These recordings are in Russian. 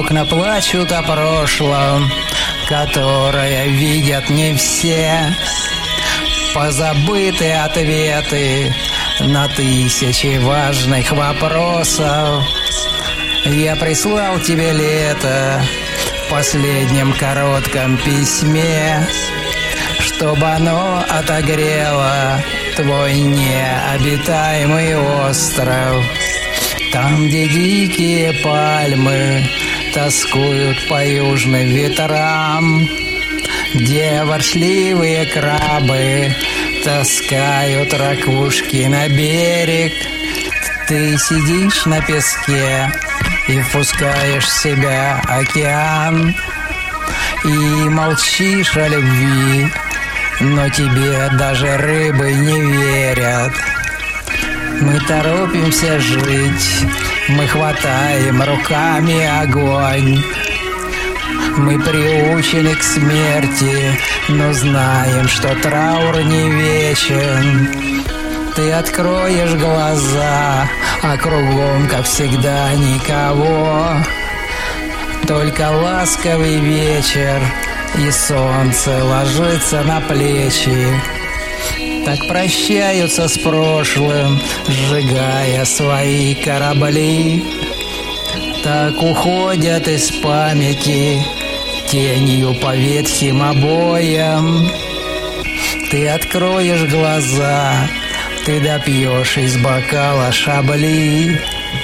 Окна плачут о прошлом, которое видят не все. Позабыты ответы на тысячи важных вопросов. Я прислал тебе лето в последнем коротком письме, чтобы оно отогрело твой необитаемый остров. Там, где дикие пальмы тоскуют по южным ветрам, где ворчливые крабы таскают ракушки на берег. Ты сидишь на песке и впускаешь в себя океан, и молчишь о любви, но тебе даже рыбы не верят. Мы торопимся жить, мы хватаем руками огонь. Мы приучены к смерти, но знаем, что траур не вечен. Ты откроешь глаза, а кругом, как всегда, никого. Только ласковый вечер, и солнце ложится на плечи. Так прощаются с прошлым, сжигая свои корабли. Так уходят из памяти тенью по ветхим обоям. Ты откроешь глаза, ты допьешь из бокала шабли,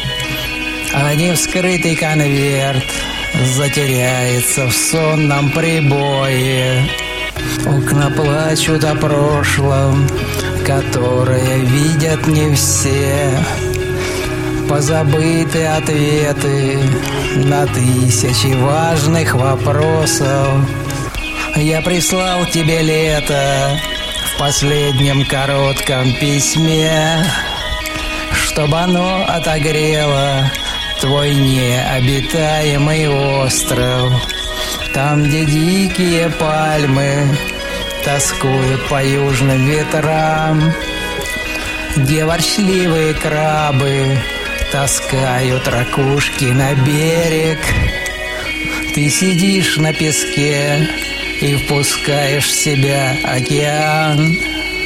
а невскрытый конверт затеряется в сонном прибое. Окна плачут о прошлом, которое видят не все. Позабыты ответы на тысячи важных вопросов. Я прислал тебе лето в последнем коротком письме, чтобы оно отогрело твой необитаемый остров. Там, где дикие пальмы тоскуют по южным ветрам, где ворчливые крабы таскают ракушки на берег. Ты сидишь на песке и впускаешь в себя океан,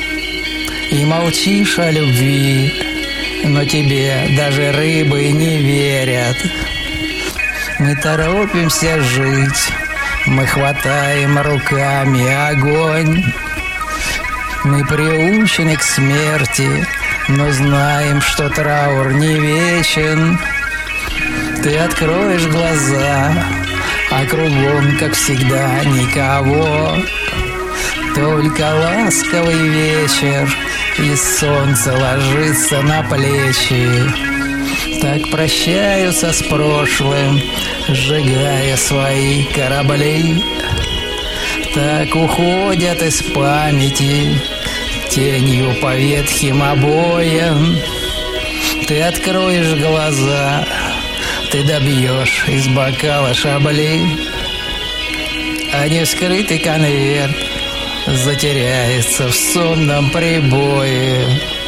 и молчишь о любви, но тебе даже рыбы не верят. Мы торопимся жить, мы хватаем руками огонь. Мы приучены к смерти, но знаем, что траур не вечен. Ты откроешь глаза, а кругом, как всегда, никого. Только ласковый вечер, и солнце ложится на плечи. Так прощаются с прошлым, сжигая свои корабли. Так уходят из памяти тенью по ветхим обоям. Ты откроешь глаза, ты добьешь из бокала шабли, а невскрытый конверт затеряется в сонном прибое.